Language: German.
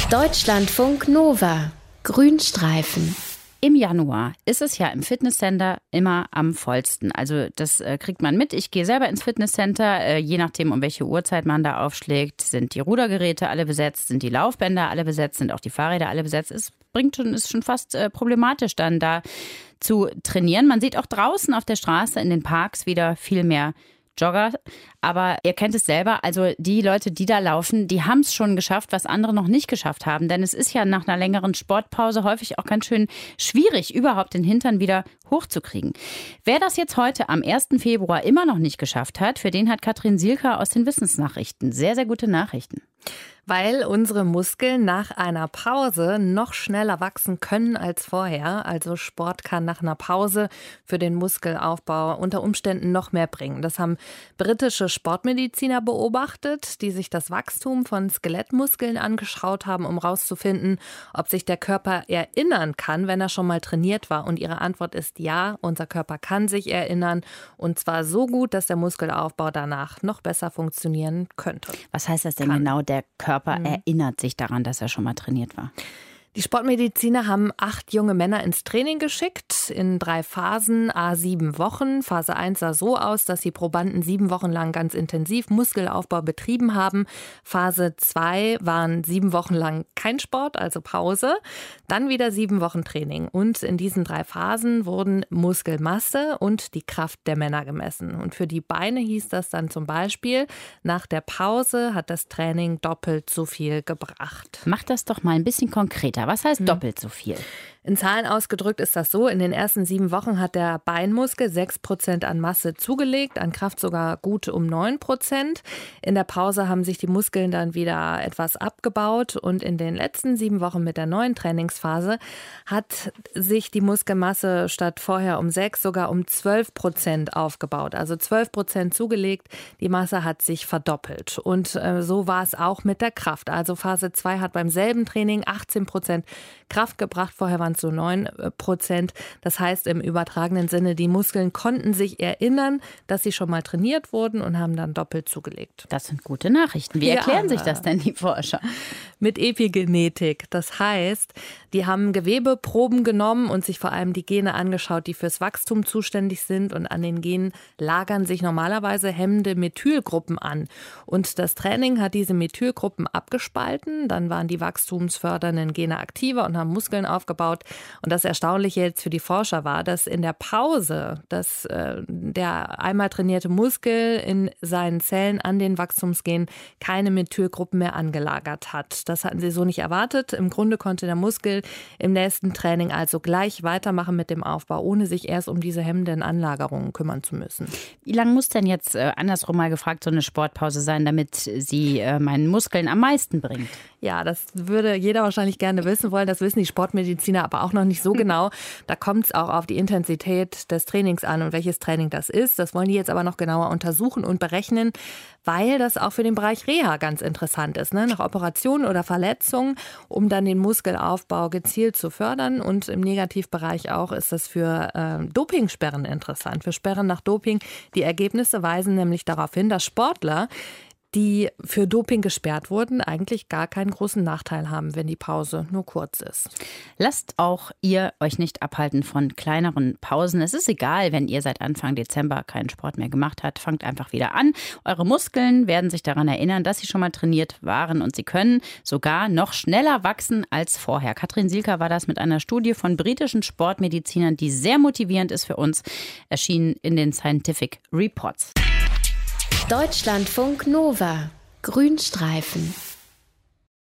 Deutschlandfunk Nova. Grünstreifen. Im Januar ist es ja im Fitnesscenter immer am vollsten. Also das kriegt man mit. Ich gehe selber ins Fitnesscenter. Je nachdem, um welche Uhrzeit man da aufschlägt, sind die Rudergeräte alle besetzt, sind die Laufbänder alle besetzt, sind auch die Fahrräder alle besetzt. Ist schon fast problematisch, dann da zu trainieren. Man sieht auch draußen auf der Straße in den Parks wieder viel mehr Jogger. Aber ihr kennt es selber, also die Leute, die da laufen, die haben es schon geschafft, was andere noch nicht geschafft haben. Denn es ist ja nach einer längeren Sportpause häufig auch ganz schön schwierig, überhaupt den Hintern wieder hochzukriegen. Wer das jetzt heute am 1. Februar immer noch nicht geschafft hat, für den hat Katrin Sielka aus den Wissensnachrichten sehr, sehr gute Nachrichten. Weil unsere Muskeln nach einer Pause noch schneller wachsen können als vorher. Also Sport kann nach einer Pause für den Muskelaufbau unter Umständen noch mehr bringen. Das haben britische Sportmediziner beobachtet, die sich das Wachstum von Skelettmuskeln angeschaut haben, um herauszufinden, ob sich der Körper erinnern kann, wenn er schon mal trainiert war. Und ihre Antwort ist ja, unser Körper kann sich erinnern. Und zwar so gut, dass der Muskelaufbau danach noch besser funktionieren könnte. Was heißt das denn genau, der Körper erinnert sich daran, dass er schon mal trainiert war? Die Sportmediziner haben 8 junge Männer ins Training geschickt, in 3 Phasen, 7 Wochen. Phase 1 sah so aus, dass die Probanden 7 Wochen lang ganz intensiv Muskelaufbau betrieben haben. Phase 2 waren 7 Wochen lang kein Sport, also Pause. Dann wieder 7 Wochen Training. Und in diesen 3 Phasen wurden Muskelmasse und die Kraft der Männer gemessen. Und für die Beine hieß das dann zum Beispiel, nach der Pause hat das Training doppelt so viel gebracht. Mach das doch mal ein bisschen konkreter. Was heißt doppelt so viel? In Zahlen ausgedrückt ist das so, in den ersten 7 Wochen hat der Beinmuskel 6% an Masse zugelegt, an Kraft sogar gut um 9%. In der Pause haben sich die Muskeln dann wieder etwas abgebaut und in den letzten 7 Wochen mit der neuen Trainingsphase hat sich die Muskelmasse statt vorher um 6 sogar um 12% aufgebaut. Also 12% zugelegt, die Masse hat sich verdoppelt. Und so war es auch mit der Kraft. Also Phase 2 hat beim selben Training 18% Kraft gebracht, vorher waren so 9%. Das heißt im übertragenen Sinne, die Muskeln konnten sich erinnern, dass sie schon mal trainiert wurden und haben dann doppelt zugelegt. Das sind gute Nachrichten. Wie erklären sich das denn die Forscher? Mit Epigenetik. Das heißt, die haben Gewebeproben genommen und sich vor allem die Gene angeschaut, die fürs Wachstum zuständig sind. Und an den Genen lagern sich normalerweise hemmende Methylgruppen an. Und das Training hat diese Methylgruppen abgespalten. Dann waren die wachstumsfördernden Gene aktiver und haben Muskeln aufgebaut. Und das Erstaunliche jetzt für die Forscher war, dass in der Pause, dass der einmal trainierte Muskel in seinen Zellen an den Wachstumsgenen keine Methylgruppen mehr angelagert hat. Das hatten sie so nicht erwartet. Im Grunde konnte der Muskel im nächsten Training also gleich weitermachen mit dem Aufbau, ohne sich erst um diese hemmenden Anlagerungen kümmern zu müssen. Wie lange muss denn jetzt, andersrum mal gefragt, so eine Sportpause sein, damit sie meinen Muskeln am meisten bringt? Ja, das würde jeder wahrscheinlich gerne wissen wollen. Das wissen die Sportmediziner aber auch noch nicht so genau. Da kommt es auch auf die Intensität des Trainings an und welches Training das ist. Das wollen die jetzt aber noch genauer untersuchen und berechnen, weil das auch für den Bereich Reha ganz interessant ist, ne? Nach Operationen oder Verletzungen, um dann den Muskelaufbau gezielt zu fördern. Und im Negativbereich auch ist das für Dopingsperren interessant, für Sperren nach Doping. Die Ergebnisse weisen nämlich darauf hin, dass Sportler, die für Doping gesperrt wurden, eigentlich gar keinen großen Nachteil haben, wenn die Pause nur kurz ist. Lasst auch ihr euch nicht abhalten von kleineren Pausen. Es ist egal, wenn ihr seit Anfang Dezember keinen Sport mehr gemacht habt. Fangt einfach wieder an. Eure Muskeln werden sich daran erinnern, dass sie schon mal trainiert waren und sie können sogar noch schneller wachsen als vorher. Katrin Sielka war das mit einer Studie von britischen Sportmedizinern, die sehr motivierend ist für uns, erschienen in den Scientific Reports. Deutschlandfunk Nova. Grünstreifen.